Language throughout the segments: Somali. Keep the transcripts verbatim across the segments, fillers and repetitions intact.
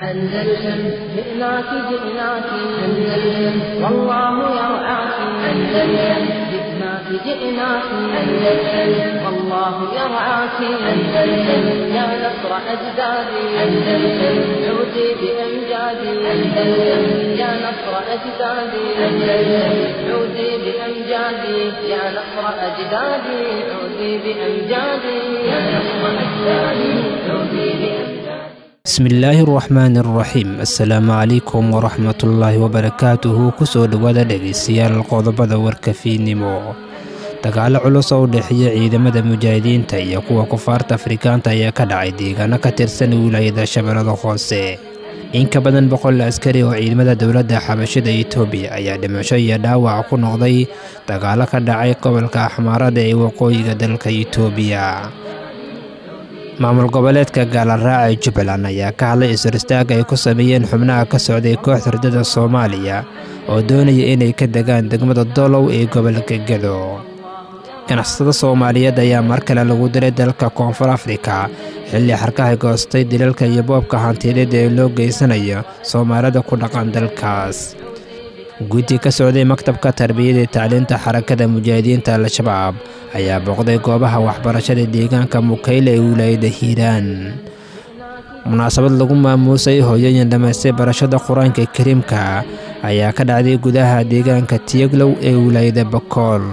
أندلسن جئناك جئناك أندلسن والله يرعاك أندلسن جئناك جئناك أندلسن والله يرعاك أندلسن يا نصر أجدادي أندلسن عودي بأمجادي أندلسن يا نصر أجدادي أندلسن عودي بأمجادي يا نصر أجدادي عودي بأمجادي يا نصر أجدادي عودي بأمجادي. بسم الله الرحمن الرحيم السلام عليكم ورحمة الله وبركاته كسو دوادا dhegeystayaal qodobada warka fiidnimo dagaal culus oo dhaxiyay ciidamada mujaahidiinta iyo kuwa kufaarta Afrikaanta ayaa ka dhacay deegaano ka tirsan wilaayada Shabeellada Hoose in ka badan boqol askari oo ciidamada dawladda Xabashida Itoobiya ayaa dhimasho iyo dhaawac ku noqday dagaal ka dhacay gobolka Axmaarada ee waqooyiga dalka Itoobiya. maamul goboleedka Gaalaraaca Jubbaland ayaa ka hadlay isristaag ay ku sameeyeen xubnaha ka socday kooxda ardada Soomaaliya oo doonaya inay ka degaan degmada Dolow ee gobolka Gedo. ganacsatada Soomaaliyeed ayaa mar kale lagu diray dalka Koonfur Afrika xilli xarkaha goostay dilalka iyo boobka hantiyadeed ee loo geysanayo Soomaalida ku dhaqan dalkaas. guddi ka socday maktabka tarbiyada iyo tacliinta xarakada mujaahidiinta Al-Shabaab ayaa booqday goobaha waxbarashada deegaanka Mukayle ee wilaayada Hiiraan. munaasabad lagu maamuusay hooyooyin dhamaystay barashada Quraanka Kariimka ayaa ka dhacday gudaha deegaanka Tiyaglow ee wilaayada Bakool.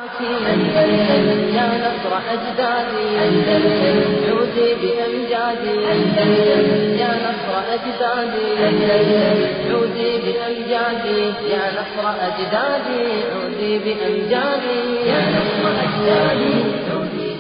يا نصر أجدادي عودي بأمجادي يا نصر أجدادي عودي بأمجادي يا نصر أجدادي عودي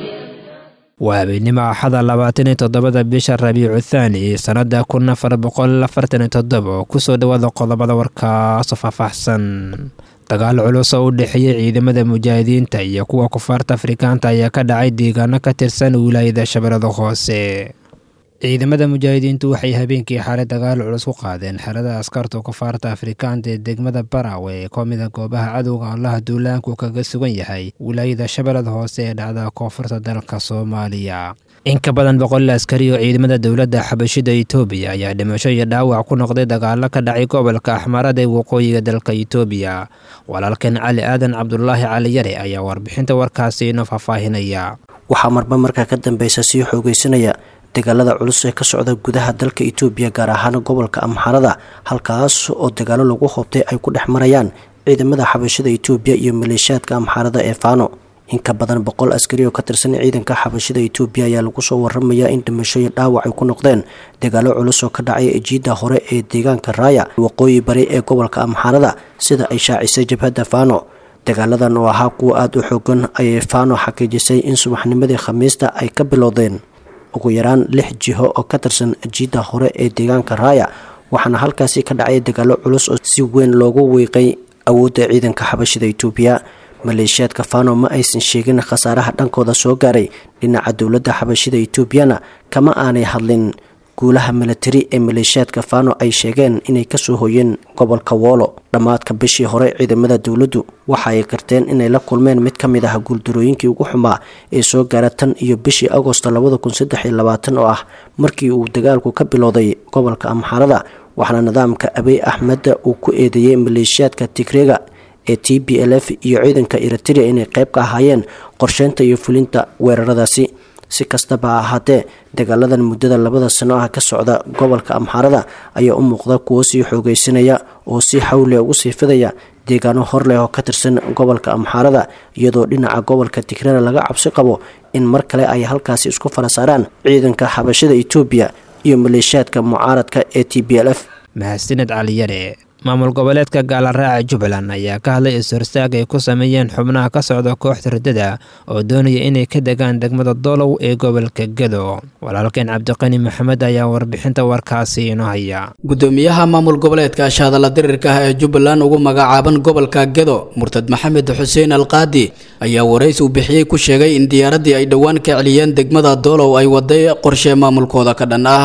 وابنما حضر لباتني تضبط بشر ربيع الثاني سنة كنا فربقل لفرتني تضبط كسو دواد قضبط وركا صفا فحسن dagaal culus oo dhaxiyay ciidamada mujaahidiinta iyo kuwa kufaarta Afrikaanta ayaa ka dhacay deegaano ka tirsan wilaayada Shabeellada Hoose. ciidamada mujaahidiintu waxay habeenkii xalay dagaal culus ku qaadeen xerada askarta kufaarta Afrikaanta ee degmada Barawe ee koomida goobaha cadowga Allah duulaanku kaga sugan yahay wilaayada Shabeellada Hoose ee dhacda koonfurta dalka Soomaaliya. in ka badan boqol askari oo ciidamada dawladda Xabashida Itoobiya ayaa dhimasho iyo dhaawac ku noqday dagaal ka dhacay gobolka Axmaarada ee waqooyiga dalka Itoobiya. walaalkan Cali Aadan Cabdullaahi Cali Yare ayaa warbixinta warkaasi inoo faahfaahinaya. waxaa marba markaa ka dambaysa sii xoogeysanaya dagaalada culus ee ka socda gudaha dalka Itoobiya gaar ahaan gobolka Axmaarada halkaas oo dagaalo lagu hoobtay ay ku dhex marayaan ciidamada Xabashida Itoobiya iyo maleeshiyaadka Axmaarada ee Faano. in ka badan boqol askari oo ka tirsan ciidanka Xabashida Itoobiya ayaa lagu soo waramayaa in dhimasho iyo dhaawac ay ku noqdeen dagaalo culus oo ka dhacay jiida hore ee deegaanka Raaya waqooyi bari ee gobolka Axmaarada sida ay shaacisay jabhadda Faano. dagaaladan oo ahaa kuwa aad u xoogan ayay Faano xaqiijisay in subaxnimadii Khamiista ay ka bilowdeen ugu yaraan lix jiho oo ka tirsan jiida hore ee deegaanka Raaya waxaana halkaasi ka dhacay dagaalo culus oo si weyn loogu wiiqay awoodda ciidanka Xabashida Itoobiya. maleeshiyaadka Faano ma aysan sheegin khasaaraha dhankooda soo gaaray dhinaca dawladda Xabashida Itoobiyana kama aanay hadlin guulaha military ee maleeshiyaadka Faano ay sheegeen inay ka soo hooyeen gobolka Wolo. dhamaadka bishii hore ciidamada dawladdu waxa ay qarteen inay la kulmeen mid ka mid ah guuldarooyinkii ugu xumaa ee soo gaaray tan iyo bishii Agoosto laba kun saddex iyo labaatan oo ah markii uu dagaalku ka bilowday gobolka Axmaarada waxaana nidaamka Abiy Ahmed uu ku eedeeyay maleeshiyaadka Tigreega ee T P L F iyo ciidanka Eritrea inay qayb ka ahaayeen qorsheynta iyo fulinta weeraradaasi. si kastaba ha ahaatee dagaaladan muddada labada sano ah ka socda gobolka Axmaarada ayaa u muuqda kuwo sii xoogeysanaya oo si xawli ugu sii fidaya deegaano hor leh oo ka tirsan gobolka Axmaarada iyadoo dhinaca gobolka Tigreega laga cabsi qabo in mar kale ay halkaasi isku farasaaraan ciidanka Xabashida Itoobiya iyo maleeshiyaadka mucaaradka ee T P L F. mahadsanid Cali Yare. maamul goboleedka Gaalaraaca Jubbaland ayaa ka hadlay isristaag ay ku sameeyeen xubnaha ka socda kooxda ardada oo doonaya inay ka degaan degmada Dolow ee gobolka Gedo. walaalkan Cabdiqani Maxamed ayaa warbixinta warkaasi inoo haya. gudoomiyaha maamul goboleedka Shaadala Dirirka ee Jubbaland ugu magacaaban gobolka Gedo Murtad Maxamed Xuseen Alqaadi ayaa waraysi u bixiyay ku sheegay in diyaaradii ay dhawaan ka celiyeen degmada Dolow ay waday qorshe maamulkooda ka dhan ah.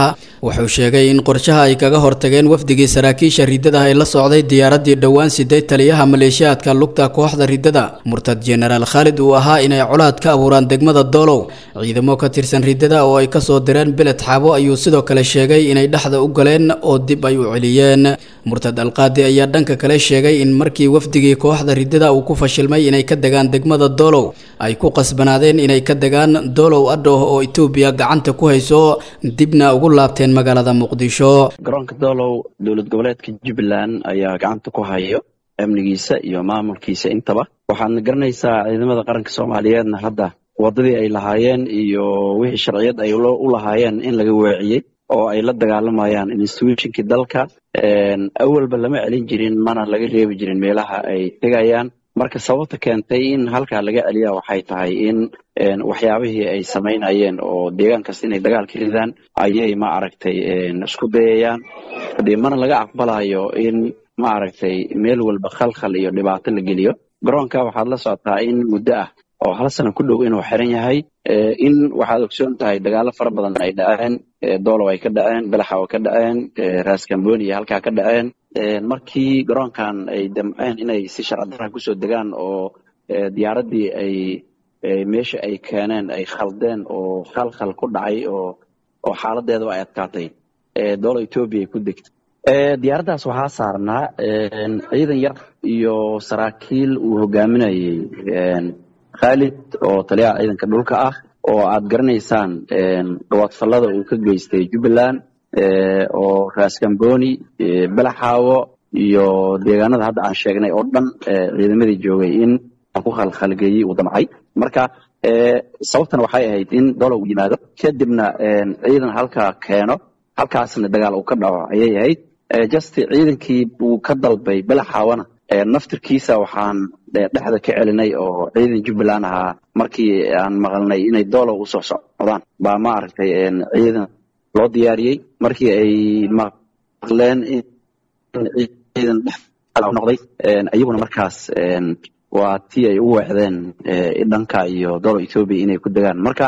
wuxuu sheegay in qorshaha ay kaga hortageen wafdigii saraakiisha riddada ay la socday diyaaradii dhowaan siday taliyaha maleeshiyaadka lugta kooxda riddada murtad jenaraal Khalid uu ahaa inay colaad ka abuuraan degmada Doolow ciidamo ka tirsan riddada oo ay ka soo direen beled xaabo ayuu sidoo kale sheegay inay dhaxda u galeen oo dib ay u celiyeen murtad alqaadi ayaa dhanka kale sheegay in markii wafdigii kooxda riddada uu ku fashilmay inay ka degaan degmada Doolow ay ku qasbanaadeen inay ka degaan Doolow adoo oo Itoobiya gacanta ku hayso dibna ugu laabteen magaalada Muqdisho garoonka Doolow dowlad goboleedka Jubbaland ayaa gacanta ku hayo amnigiisa iyo maamulkiisa intaba waxaad garanaysaa ciidamada qaranka Soomaaliyeedna hadda wadadii ay lahaayeen iyo wixii sharciyad ay u lahaayeen in laga weeciyay oo ay la dagaalamayaan institutionkii dalka een awalba lama celin jirin mana laga reebi jirin meelaha ay tegayaan marka sababta keentay in halka laga celiya waxay tahay in een waxyaabihii ay sameynayeen oo deegaankaas inay dagaal ka ridaan ayay ma aragtay een isku dayayaan hadii mana laga aqbalayo in ma aragtay meel walba khalkhal iyo dhibaato la geliyo garoonka waxaad la socotaa in muddo ah oo hal sano ku dhow inuu xiran yahay in waxaad ogsoon tahay dagaalo fara badan ay dhaceen Doolow ay ka dhaceen Balaxaw ka dhaceen Raas Kamboni halka ka dhaceen markii garoonkan ay damceen inay si sharci darro ku soo degaan oo diyaaradii ay meesha ay keeneen ay khaldeen oo khalkhal ku dhacay oo oo xaaladeedu ay adkaatay Doolow Itoobiya ku degtay ee diyaaraddaas waxaa saarnaa ciidan yar iyo saraakiil uu hogaaminayay Khalid oo taliyaha ciidanka dhulka ah oo aad garanaysaan dhawaad fallada uu ka geystay Jubbaland oo Raas Kamboni Balaxawo iyo deegaanada hadda aan sheegnay oo dhan ciidamadii joogay in ku khalkhalgeeyay uu damcay marka sababtan waxay ahayd in Doolow u yimaado kadibna ciidan halka keeno halkaasna dagaal uu ka dhaco ayay ahayd just ciidankii uu ka dalbay Balaxawana naftirkiisa waxaan dhexda ka celinay oo ciidan Jubbaland ahaa markii aan maqalnay inay Doolow u soo socdaan baa ma aragtay ciidan loo diyaariyay markii ay maqleen in ciidan dhexda noqday ayaguna markaas waa tii ay u weecdeen dhanka iyo Doolow Itoobiya inay ku degaan marka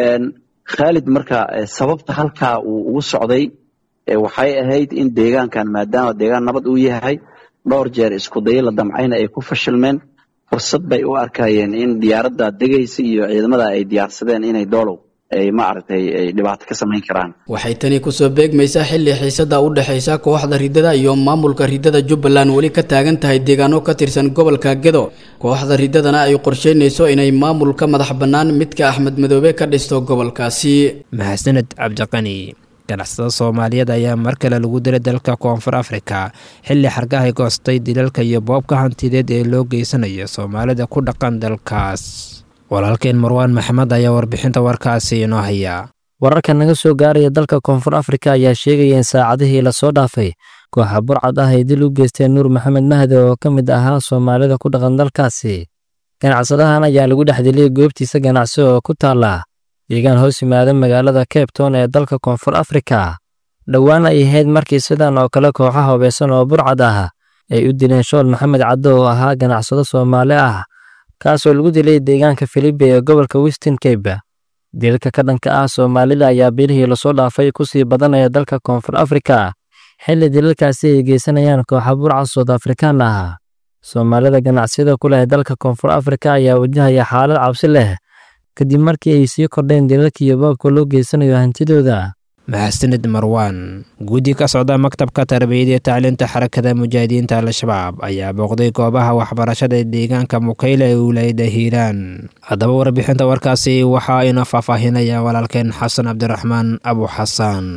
Khalid marka sababta halka uu ugu socday waxay ahayd in deegaankan maadaama deegaan nabad uu yahay dhowr jeer isku day la damcayna ay ku fashilmeen fursad bay u arkayeen in diyaaradda degaysa iyo ciidamada ay diyaarsadeen inay Doolow ay ma aragtay ay dhibaato ka sameyn karaan waxay tani ku soo beegmaysaa xilli xiisada u dhaxaysa kooxda riddada iyo maamulka riddada Jubbaland wali ka taagan tahay deegaano ka tirsan gobolka Gedo kooxda riddadana ay qorsheynayso inay maamulka madax bannaan midka Axmed Madoobe ka dhisto gobolkaasi mahadsanid Cabdiqani ganacsatada Soomaaliyeed ayaa mar kale lagu diray dalka Koonfur Afrika xilli xargaha goostay dilalka iyo boobka hantideed ee loo geysanayo Soomaalida ku dhaqan dalkaas walaalkeen Marwaan Maxamed ayaa warbixinta warkaasi inoo haya wararka naga soo gaaraya dalka Koonfur Afrika ayaa sheegaya in saacadihii la soo dhaafay kooxa burcad ah ay dil u geysteen Nuur Maxamed Mahdi oo ka mid ahaa Soomaalida ku dhaqan dalkaasi ganacsadahan ayaa lagu dhex dilay goobtiisa ganacsi oo ku taala deegaan hoos yimaada magaalada Cape Town ee dalka Koonfur Afrika dhawaan ay ahayd markii sidan oo kale kooxaha hubeysan oo burcad ah ay u dileen Shool Maxamed Caddo oo ahaa ganacsado Soomaali ah kaasoo lagu dilay deegaanka Filipe ee gobolka Western Cape dilka ka dhanka ah Soomaalida ayaa bilihii la soo dhaafay ku sii badanaya dalka Koonfur Afrika xilli dilalkaasi ay geysanayaan kooxo burcad South African ah Soomaalida ganacsiyada ku leh dalka Koonfur Afrika ayaa wajahaya xaalad cabsi leh kadib markii ay sii kordheen dilalka iyo boobka loo geysanayo hantidooda mahadsanid Marwaan guddi ka socda maktabka tarbiyada iyo tacliinta xarakada mujaahidiinta al-shabaab ayaa booqday goobaha waxbarashada ee deegaanka Mukayle ee wilaayada Hiiraan haddaba warbixinta warkaasi waxaa ina faahfaahinaya walaalkeen Xasan Cabdiraxmaan Abu Xasan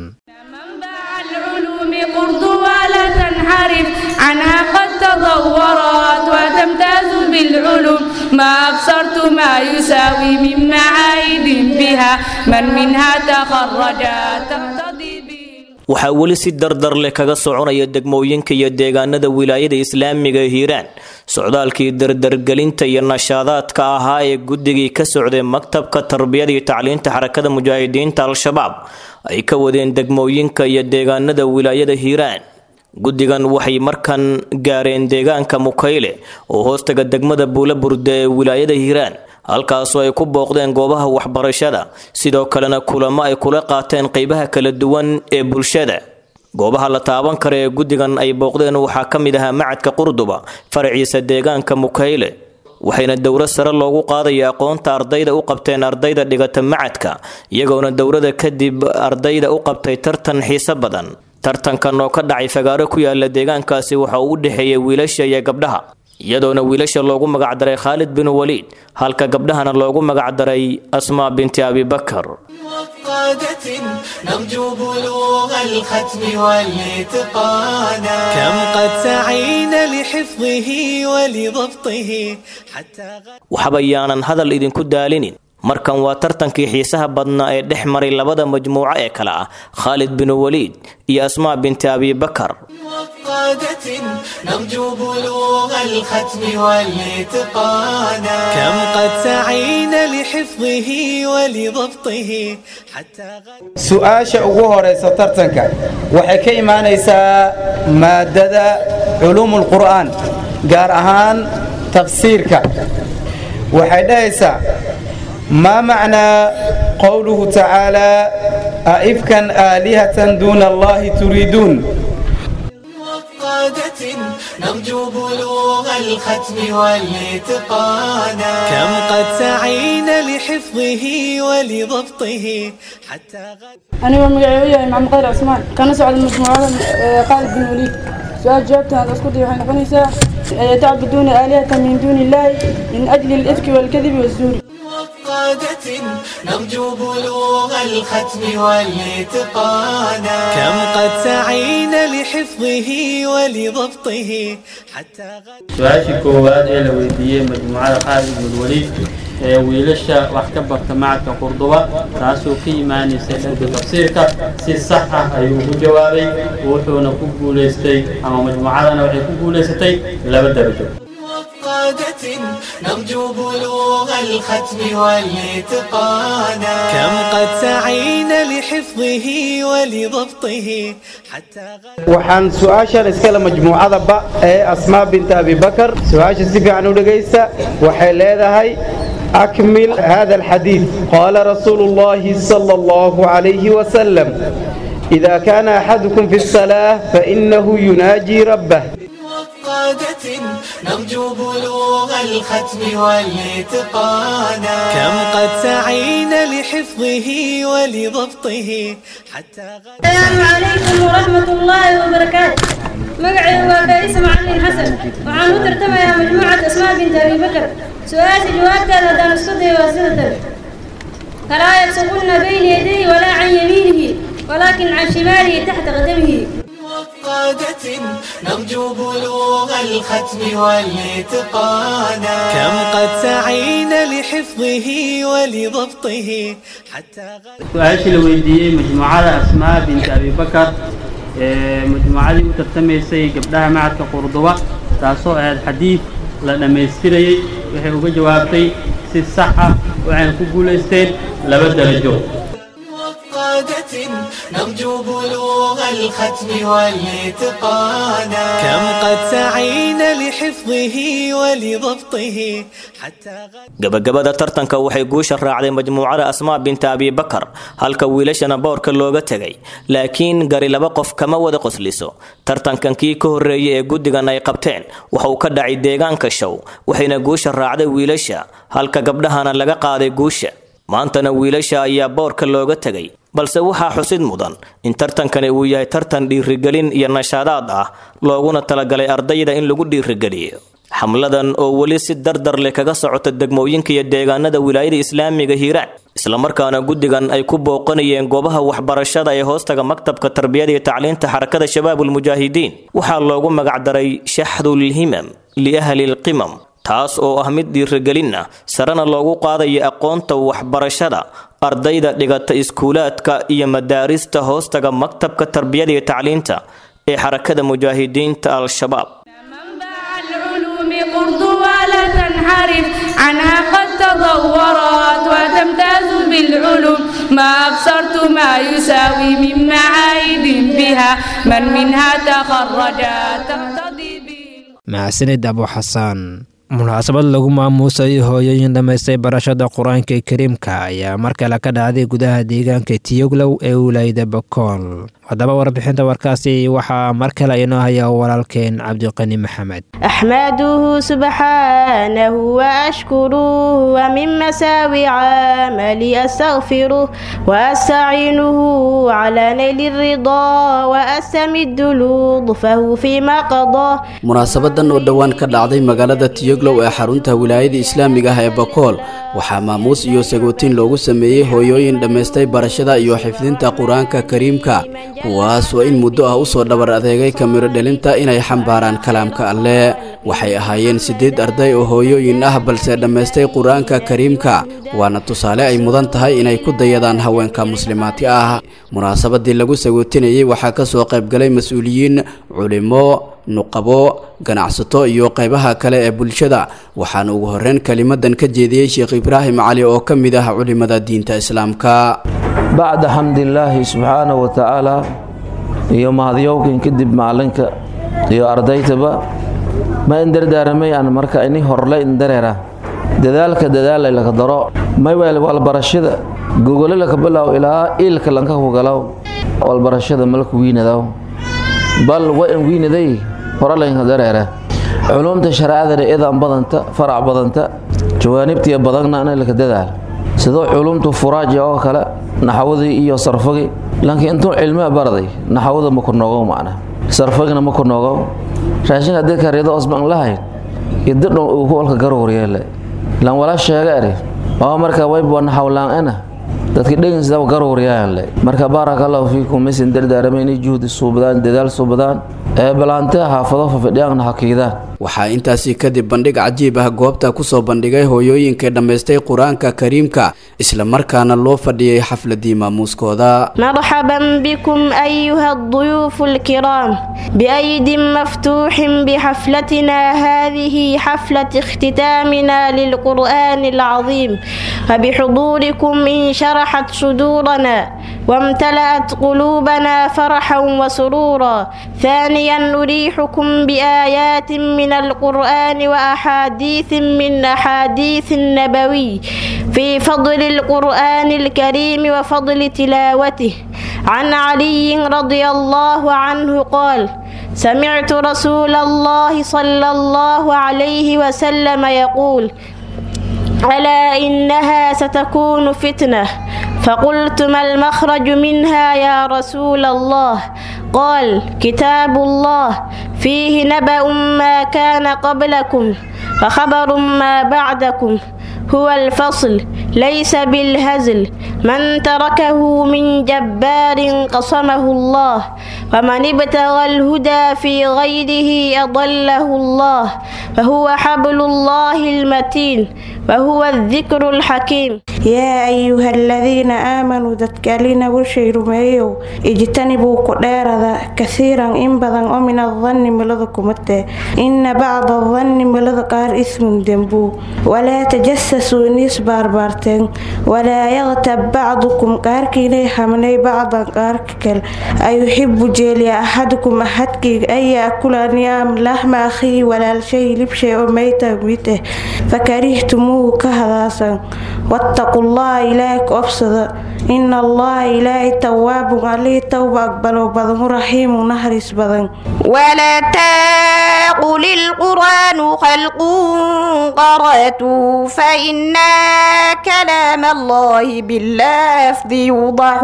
عنها قد تطورت وتمتاز بالعلوم ما أبصرت ما يساوي من معايد بها من منها تخرجت تقتضي waxaa weli si dardar leh kaga soconaya degmooyinka iyo deegaanada wilaayada islaamiga Hiiraan socdaalkii dardargelinta iyo nashaadaadka ahaa ee guddigii ka socday maktabka tarbiyada iyo tacliinta xarakada mujaahidiinta al-shabaab ay ka wadeen degmooyinka iyo deegaanada wilaayada Hiiraan guddigan waxay markan gaareen deegaanka Mukayle oo hoostaga degmada Buulaburde ee wilaayada Hiiraan halkaasoo ay ku booqdeen goobaha waxbarashada sidoo kalena kulamo ay kula qaateen qaybaha kala duwan ee bulshada. goobaha la taaban kara ee guddigan ay booqdeen waxaa ka mid ahaa macadka Qurduba faraciisa deegaanka Mukayle, waxayna dowro sare loogu qaadaya aqoonta ardayda u qabteen ardayda dhigata macadka, iyagoona dowrada kadib ardayda u qabtay tartan xiiso badan. tartankan oo ka dhacay fagaaro ku yaala deegaankaasi waxa uu u dhaxeeyay wiilasha iyo gabdhaha, iyadoona wiilasha loogu magac daray Khalid bin Walid halka gabdhahana loogu magac daray Asma binti Abi Bakr. نرجو بلوغ الختم والاتقانا كم قد سعينا لحفظه ولضبطه حتى وحبيانا هذا اللي idinku daalinin markan waa tartankii xiisaha badnaa ee dhex maray labada majmuuco ee kala ah Khalid bin Walid iyo Asma binti Abi Bakr. نرجو بلوغ الختم والاتقانا كم قد سعينا لحفظه ولضبطه حتى سؤال ugu horeysa tartanka waxay ka imaanaysaa maadada علوم القرآن gaar ahaan tafsiirka. waxay dhahaysaa ما معنى قوله تعالى أئفكا آلهة دون الله تريدون. نرجو بلوغ الختم والاتقانا كم قد سعينا لحفظه ولضبطه حتى أنا ومقعوية مع مقدر عثمان كان سعد المجموعة خالد بن وليد. سؤال جابته هذا اسكتي وحين قنيسة تعبدون آلهة من دون الله من أجل الإفك والكذب والزور. نرجو بلوغ الختم والاتقانا كم قد سعينا لحفظه ولضبطه حتى سؤال كواد إلى ويدية مجموعة خالد بن الوليد ويلشا وحكبرت معك قرضوة تاسو في ماني سيدة تفسيرك سي صحة أيوه جوابي وحونا كوكوليستي أما مجموعة وحي كوكوليستي لا بدرجة. نرجو بلوغ الختم والاتقانا كم قد سعينا لحفظه ولضبطه حتى waxaan su'aashan iskala majmuucada ba ee Asma bint Abi Bakr. su'aasha si fiican u dhageysta waxay leedahay أكمل هذا الحديث. قال رسول الله صلى الله عليه وسلم إذا كان أحدكم في الصلاة فإنه يناجي ربه. نرجو بلوغ الختم والاتقانا كم قد سعينا لحفظه ولضبطه حتى السلام عليكم ورحمة الله وبركاته. مقعي وفارس معلم حسن وعن ترتمى يا مجموعة أسماء بنت أبي بكر. سؤال جوابك هذا دان الصدى واسدة فلا يبصقن بين يديه ولا عن يمينه ولكن عن شماله تحت قدمه. نرجو بلوغ الختم والاتقانا كم قد سعينا لحفظه ولضبطه حتى سؤال الويدية مجموعة أسماء بنت أبي بكر. مجموعة متتميسي قبلها معك قرضوة تاسو الحديث لما يستري وحي uga jawaabtay si sax ah waxaan ku guuleysteen laba darajo. نرجو بلوغ الختم والاتقانا كم قد سعينا لحفظه ولضبطه حتى gabagabada tartanka waxay guusha raacday majmuucada Asma bint Abi Bakr halka wiilashana boorka looga tagay, laakiin gari laba qof kama wada qosliso. tartankan kii ka horeeyay ee guddigan ay qabteen waxa uu ka dhacay deegaanka Show, waxayna guusha raacday wiilasha halka gabdhahana laga qaaday guusha. maantana wiilasha ayaa boorka looga tagay, balse waxaa xusid mudan in tartankani uu yahay tartan dhiirigelin iyo nashaadaad ah looguna talagalay ardayda in lagu dhiirigeliyo. xamladan oo weli si dardar leh kaga socota degmooyinka iyo deegaanada wilaayada islaamiga Hiiraan, isla markaana guddigan ay ku booqanayeen goobaha waxbarashada ee hoostaga maktabka tarbiyada iyo tacliinta xarakada shabaabul mujaahidiin, waxaa loogu magac daray shaxdul himam li ahli alqimam, taas oo ah mid dhiirigelin ah sarana loogu qaadayo aqoonta waxbarashada ardayda dhigata iskuulaadka iyo madaarista hoostaga maktabka tarbiyada iyo tacliinta ee xarakada mujaahidiinta al-shabaab. ولا تنحرف عنها قد تطورت وتمتاز بالعلوم ما أبصرت ما يساوي من معايد بها من منها تخرجت تقتضي mahadsanid Abu Xasaan. munaasabad lagu maamuusay hooyooyin dhammaystay barashada qur-aanka kariimka ayaa mar kale ka dhacday gudaha deegaanka tiyoglow ee wilaayada bakool. haddaba warbixinta warkaasi waxaa mar kale inoo haya walaalkeen cabdiqani maxamed. axmaduhu subxaanahu waashkuruhu wamin masaawi caamali astaqfiruh waastaciinuhu calaa nayli ridaa waastamidu ludfahu fima qadaa. munaasabadan oo dhowaan ka dhacday magaalada tiyoglow ee xarunta wilaayada islaamiga ah ee bakool waxaa maamuus iyo sagootin loogu sameeyey hooyooyin dhammaystay barashada iyo xifdinta qur-aanka kariimka, kuwaas oo in muddo ah usoo dhabar adeegay kamiro dhalinta inay xambaaraan kalaamka alle. waxay ahaayeen sideed arday oo hooyooyin ah balse dhammaystay qur-aanka kariimka, waana tusaale ay mudan tahay inay ku dayadaan haweenka muslimaadka ah. munaasabadii lagu sagootinayay waxaa kasoo qaybgalay mas-uuliyiin, culimo, nuqabo, ganacsato iyo qaybaha kale ee bulshada. waxaana ugu horeyn kelimadan ka jeediyey sheekh ibraahim cali oo ka mid ah culimada diinta islaamka. bacda xamdilaahi subxaanahu watacaala iyo mahadyowkan kadib macalinka iyo ardaytaba ma indardaaramay aan marka ini horle indareera dadaalka dadaalay laga daro may weel walbarashada gogole laka bilow ilaa iilka lanka hugalow walbarashada malka wiinadaw bal wa in wiinaday horalaynka dareera culumta shareecada idan badanta farac badanta jawaanibtiya badanna ana laka dadaal sidoo culumtu furaaji oo kale naxwadii iyo sarfagi laakiin intuu cilmi baraday naxwada ma ku noogo macna sarfagina ma ku noogo raashinka dadka reedo osban lahayn idadho uu holka garooriyay lan wala sheegay oo marka way boo naxwlaan ana dadka dhegin sida garooriyay marka barakallahu fiikum misin dardaarmay juhdi suubadaan dadaal suubadaan ee balaanta xaafado fadhiyaan hakiida. waxaa intaasi kadib bandhig cajiib ah goobta kusoo bandhigay hooyooyinka dhammaystay qur-aanka kariimka isla markaana loo fadhiyay xafladii maamuuskooda. marxaban bikum ayuha ad-duyuuf al-kiram biaydin maftuuhin bixaflatina hadhihi xaflat ikhtitamina lilqur'an al-azim وبحضوركم انشرحت صدورنا وامتلأت قلوبنا فرحا وسرورا. ثانيا نريحكم بآيات من القرآن وأحاديث من أحاديث النبوي في فضل القرآن الكريم وفضل تلاوته. عن علي رضي الله عنه قال: سمعت رسول الله صلى الله عليه وسلم يقول: ألا إنها ستكون فتنة. فقلت: ما المخرج منها يا رسول الله؟ قال: كتاب الله فيه نبأ ما كان قبلكم وخبر ما بعدكم، هو الفصل ليس بالهزل، من تركه من جبار قصمه الله، ومن ابتغى الهدى في غيره أضله الله، فهو حبل الله المتين وهو الذكر الحكيم. يا أيها الذين آمنوا تتكالين وشير ميو اجتنبوا قدار كثيرا إن بدن ومن الظن ملذكم إن بعض الظن ملذكار اسم دنبو ولا تجسسوا نيس باربارتين ولا يغتب بعضكم كاركيني حمني بعضا كارككل أيحب جيلي أحدكم أحدك أي أكل نيام لحم أخي ولا شيء لبشي وميتا ميته فكرهتموه كهذاسا. واتقوا الله إليك أفسد إن الله إلهي تواب عليه توبة أقبل وبضم رحيم ونهرس بضم. ولا تقل القرآن خلق قرأته فإن كلام الله باللفظ يوضح.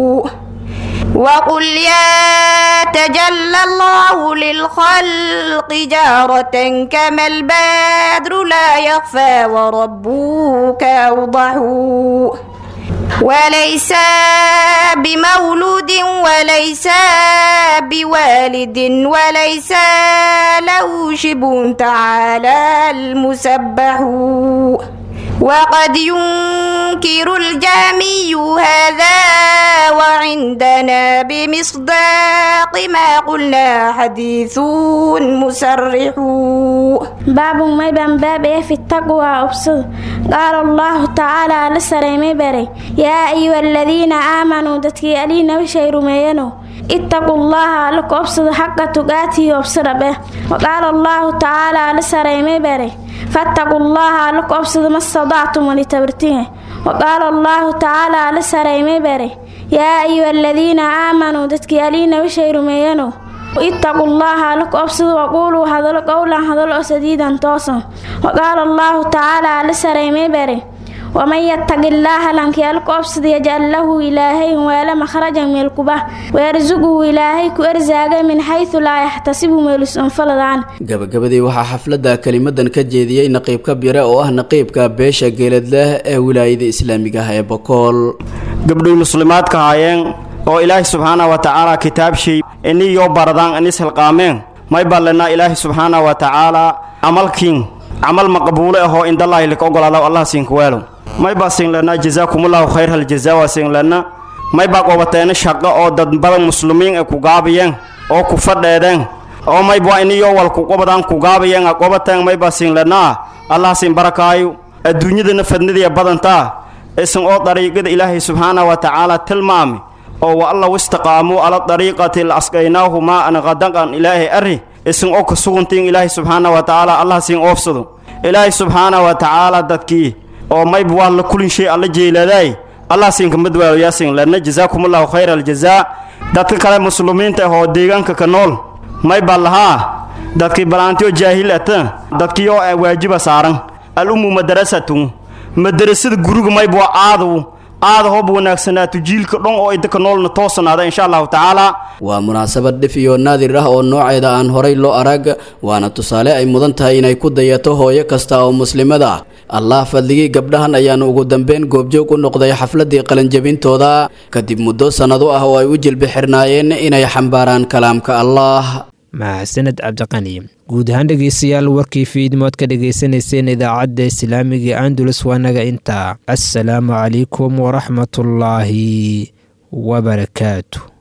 وقل يتجلى الله للخلق جارة كما البدر لا يخفى وربك أوضح. وليس بمولود وليس بوالد وليس له شب تعالى المسبح. وقد ينكر الجامي هذا وعندنا بمصداق ما قلنا حديث مسرح. باب ما بن باب في التقوى أبصر. قال الله تعالى لسري مبري: يا أيها الذين آمنوا تتكي ألينا وشير مينو اتقوا الله لك أبصد حق تقاته أبصد به وقال الله تعالى لسريمي بره فاتقوا الله لك أبصد ما استطعتم ولتبرتيه وقال الله تعالى لسريمي بره يا أيها الذين آمنوا دتكيالين وشيروا مينو اتقوا الله لك أبصد وقولوا هذا قولا هذا سديدا توصا وقال الله تعالى لسريمي بره ومن يتق الله لنك يلك أبصد يجعل له إلهي ولا مخرجا من الكبه ويرزقه إلهي كأرزاقا من حيث لا يحتسب ميلس انفلد عنه gabagabadii waxaa xafladda kelimadan ka jeediyey naqiib kabira oo ah naqiibka beesha geeladleh ee wilaayada islaamiga ah ee Bokool gabdhoy muslimaadka hayeen oo ilaahay subhanahu wa ta'ala kitaab shay inii yo baradan anis halqaameen may balana ilaahay subhanahu wa ta'ala amalkiin amal maqbuul ah oo inda Allah ilka ogolaado Allah siin ku weelo may ba siin lana jazaakumullahu khayral jazaa wa siin lana may ba qobateen shaqo oo dad badan muslimiin ay ku gaabiyeen oo ku fadheedeen oo may baa iniyo wal ku qobadan ku gaabiyeen qobateen may ba siin lana Allah siin barakaayo adduunyada fadnidiya badanta isan oo dariiqada ilaahay subhanahu wa ta'ala tilmaami oo wa Allah wastaqaamu ala dariiqati al-asqaynahuma an ghadaqan ilaahi arri isan oo ka suguntiin ilaahay subhanahu wa ta'ala Allah siin oofsado ilaahay subhanahu wa ta'ala dadkii oo may baa la kulin shay alla jeeladay Allah siin kamid waa yaasin lana jazaakumullahu khayral jazaa dadka kale muslimiinta oo deegaanka ka nool may baa laha dadkii balaantiyo jaahilata dadkii oo ay waajiba saaran al-ummu madrasatu madrasada guriga may baa aadu aad hoob wanaagsanaato jiilka dhan oo idinka noolna toosanaada insha Allah ta'ala waa munaasabad dhif iyo naadir ah oo nooceeda aan horay loo arag waana tusaale ay mudan tahay inay ku dayato hooyo kasta oo muslimada ah Allah fadligii gabdhahan ayaan ugu dambeyn goobjoog u noqday xafladii qalinjabintooda kadib muddo sanado ah oo ay u jilbi xirnaayeen inay xambaaraan kalaamka Allah mahadsaned cabdiqani guud ahaan dhegeystayaal warkii fiidmood ka dhegeysanayseen idaacadda islaamiga Andalus waanaga intaa assalaamu calaykum waraxmatullaahi wabarakaatuh